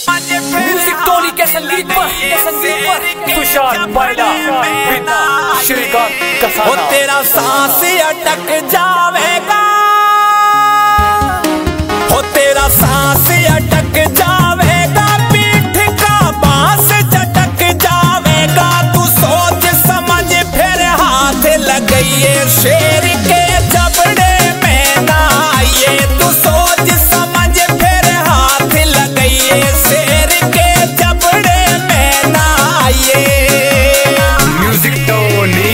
Music टोली के संगीत पर तुषार पायला बिना श्रीकांत कसाना। तेरा सांस अटक जावेगा, हो तेरा सांस अटक जावेगा, पीठ का बांस झटक जावेगा। तू सोच समझ फिर हाथ लगाइए, शेर के जबड़े में ना आइए। तू सोच समझ फिर हाथ लगाइए, शेर के जबड़े में ना आइए। म्यूजिक टोली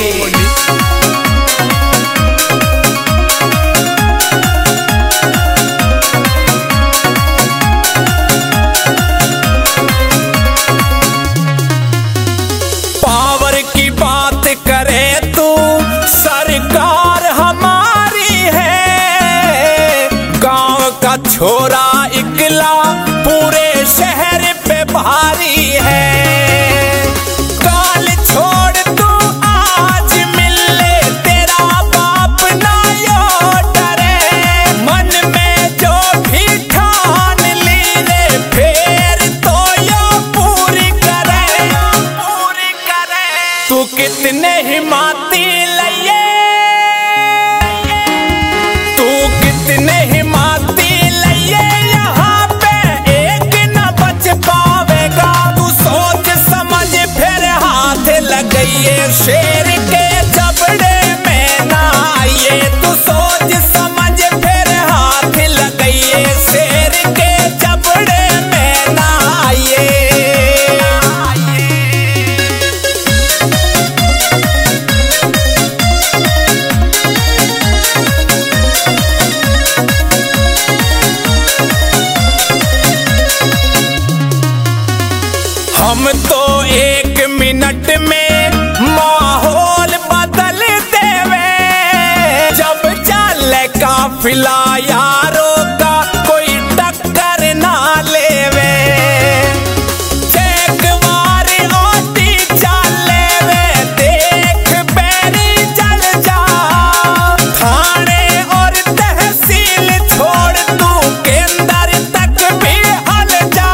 पावर की बात करे तू, सरकार हमारी है। गांव का छोरा इकला पूरे शहर पे भारी है। काल छोड़ तू आज मिल ले, तेरा बाप ना यो डरे। मन में जो भी ठान ली रे, फिर तो यो पूरी करे, पूरी करे। तू कितने हिम्मती लइए, तू कितने हिम्मती लइए, यहाँ पे एक न बच पावेगा। तू सोच समझ फिर हाथ लगाइए, शेर के जबड़े में ना आइए। तू सोच समझ फिर हाथ लगाइए, शेर के जबड़े में ना आइए। हम तो एक मिनट में माहौल बदल देवे। जब चले काफिला यारों का, कोई टक्कर ना लेवे। एक बार ओटी चले वे, देख बैरी जल जा। थाने और तहसील छोड़ तू केंद्र तक भी हल जा।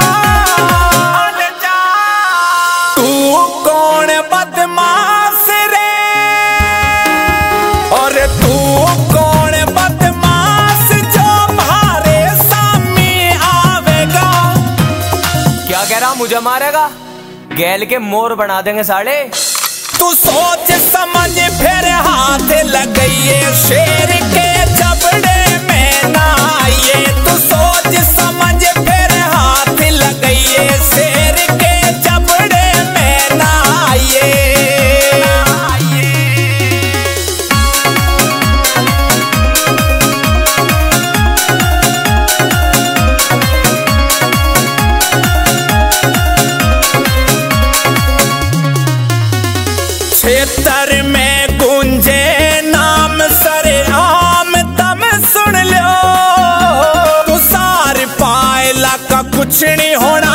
तू कौन बदमाश रे, और तू कौन बदमाश जो मारे सामने आवेगा। क्या कह रहा, मुझे मारेगा? गैल के मोर बना देंगे साले। तू सोच समझ फिर हाथ लगाइए, शेर के जबड़े में ना आइए। तू सोच समझ फिर हाथ लगाइए, शेर के जबड़े में ना आइए। क्षेत्र में गूंजे नाम सरे आम, तम सुन लो। तुषार पायला का कुछ नहीं होना।